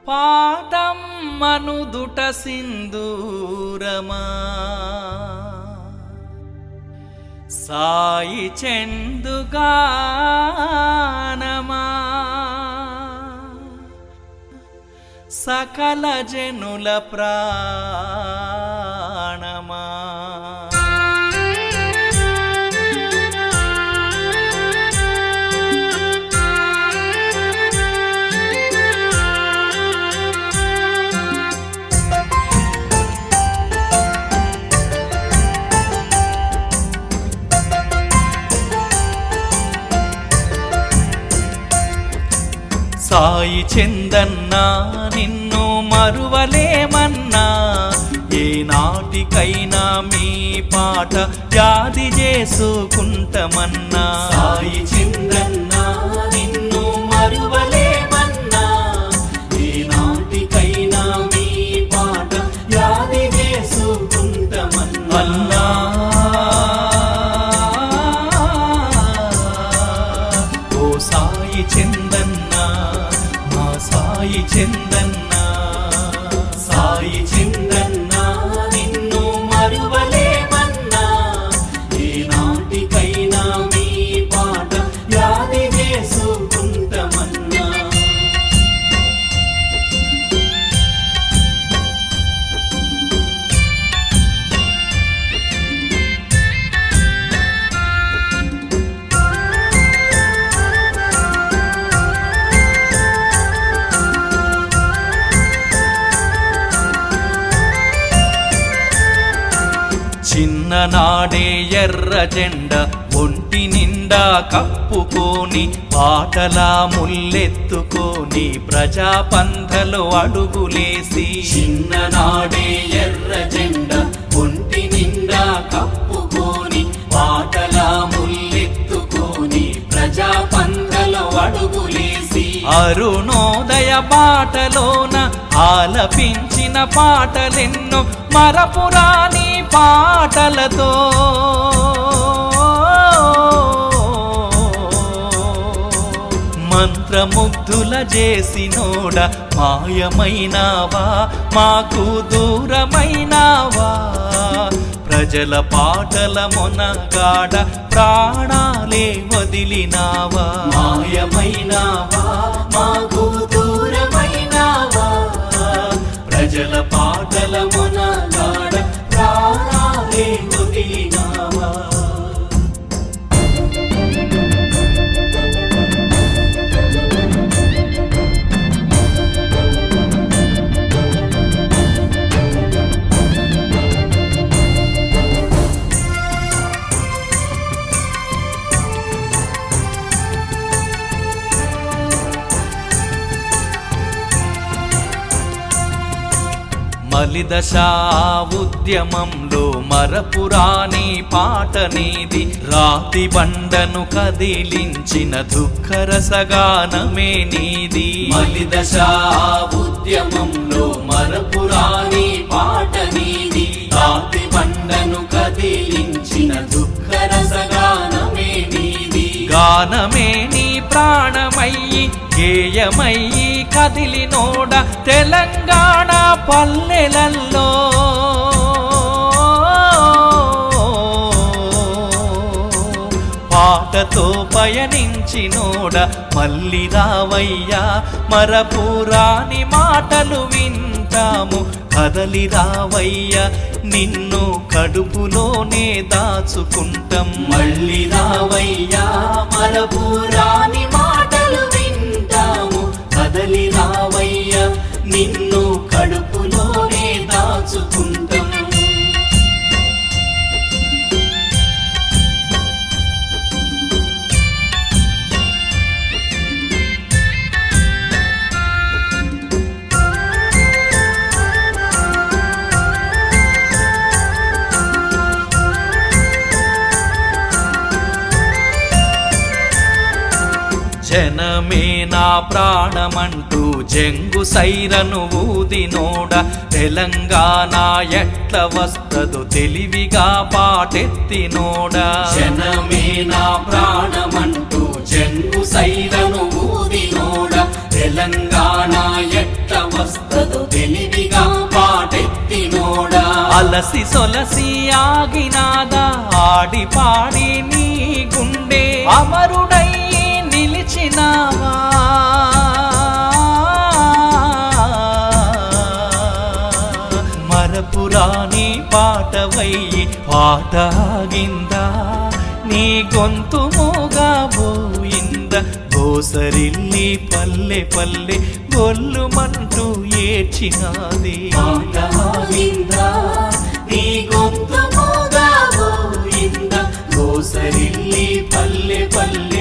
పాఠం మనుదుట సింధూరమా సాయి చెందుగానమా సకల జనుల ప్రాణమా సాయి చందన్నా నిన్ను మరువలేమన్నా ఏ నాటికైనా మీ పాట యాది చేసుకుంటమన్నా సాయి చందన్నా నిన్ను మరువలేమన్నా ఏ నాటికైనా మీ పాట యాది చేసుకుంటమన్నా ఓ సాయి చందన్నా సాయి చందన్నా సాయి చందన్నా నిన్ను మరువలేమన్నా ఏ నాటికైనా మీ పాట యాది చేసుకుంటమన్నా చిన్ననాడే ఎర్ర జెండ ఒంటి నిండా కప్పుకొని పాటలా ముల్లెత్తుకొని ప్రజాపంథలో అడుగులేసి చిన్ననాడే ఎర్ర జెండ ఒంటి నిండా కప్పుకొని పాటలా ముల్లెత్తుకొని ప్రజాపంథలో అడుగులేసి అరుణోదయ బాటలోన ఆలపించిన పాటలెన్నో మరపురాని పాటలతో మంత్రముగ్ధుల చేసినోడ మాయమైనావా మాకు దూరమైనావా ప్రజల పాటల మొనగాడ ప్రాణాలే వదిలినావా మాయమైనావా మాకు దూరమైనావా ప్రజల పాటల మొనగాడ ప్రాణాలే వదిలినావా మలిదశా ఉద్యమంలో మరపురాని పాట నీది రాతి బండను కదిలించిన దుఃఖరసగానమే నీది మలిదశా ఉద్యమంలో మరపురాని పాట నీది రాతి బండను కదిలించిన దుఃఖరసగానమే నీది గానమే నీ ప్రాణమయ్యి గేయమయ్యి కదిలినోడ తెలంగాణ పల్లెలల్లో పాటతో పయనించినోడ మళ్ళీ రావయ్యా మరపురాని మాటలు వింటాము కదలి రావయ్యా నిన్ను కడుపులోనే దాచుకుంటాం మళ్ళీ రావయ్యా మరపురాని మాటలు వింటాము కదలి రావయ్యా నిన్ను కడుపులోనే దాచుకుంటాం జనమే నా ప్రాణమంటూ జంగు సైరను ఊదినోడ తెలంగాణ ఎట్ల వస్తదో తెలివిగా పాటెత్తినోడ జనమే నా ప్రాణమంటూ జంగు సైరను ఊదినోడ తెలంగాణ ఎట్ల వస్తదో తెలివిగా పాటెత్తినోడా అలసి సొలసి ఆగినాదా ఆడి పాడి నీ గుండె అమరుడై నిలిచినావా మరపురాని పాటవయ్యి పాట ఆగిందా నీ గొంతు మూగబోయిందా గోసరిల్లి పల్లె పల్లె గొల్లుమంటూ ఏడ్చినాది పాట ఆగిందా నీ గొంతు మోగబోయిందా గోసరిల్లి పల్లె పల్లె